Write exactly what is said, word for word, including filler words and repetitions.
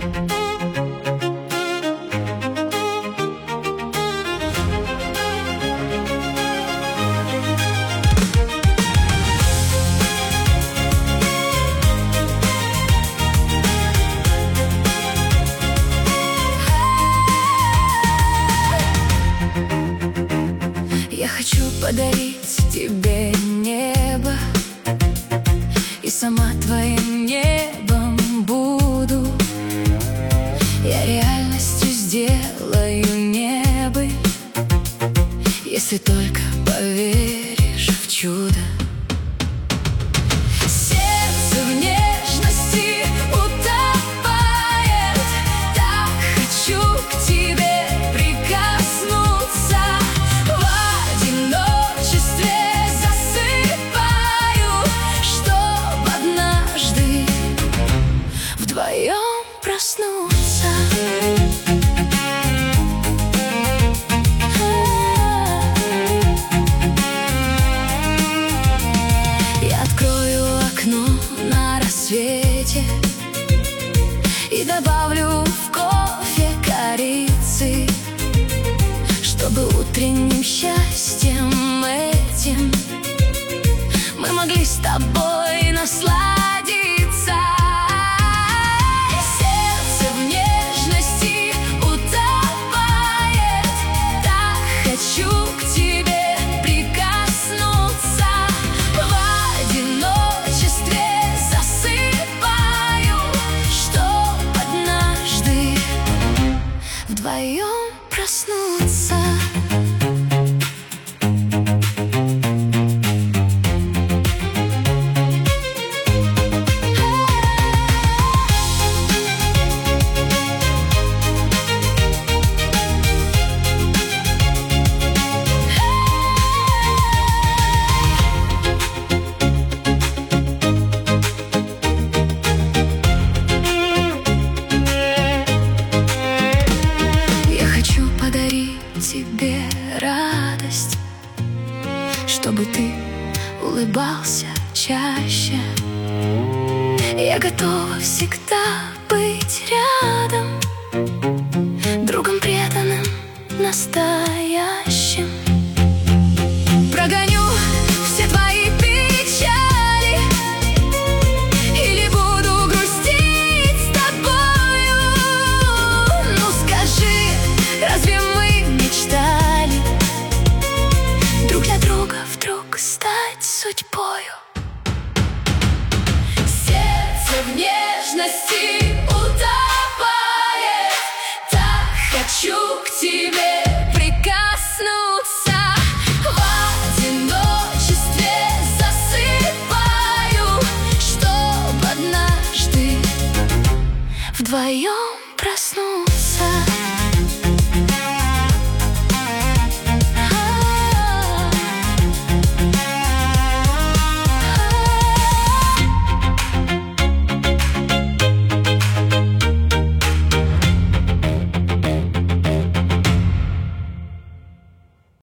Я хочу подарить тебе небо, и сама твоим небом буду. Я реальностью сделаю небо, если только поверишь в чудо. Сердце в нежности утопает, так хочу к тебе прикоснуться. В одиночестве засыпаю, чтоб однажды вдвоем проснуться. Я открою окно на рассвете и добавлю в кофе корицы, чтобы утренним счастьем этим мы могли с тобой насладиться. Сердце в нежности утопает, так хочу к тебе прикоснуться. В одиночестве засыпаю, чтоб однажды вдвоем проснуться. Тебе радость, чтобы ты улыбался чаще. Я готова всегда быть рядом, другом преданным, настоящим. Прогоню все твои печали или буду грустить с тобою. Ну скажи, разве мы мечтали друг для друга вдруг стать судьбою? Сердце в нежности утопает, так хочу к тебе прикоснуться. В одиночестве засыпаю, чтоб однажды вдвоем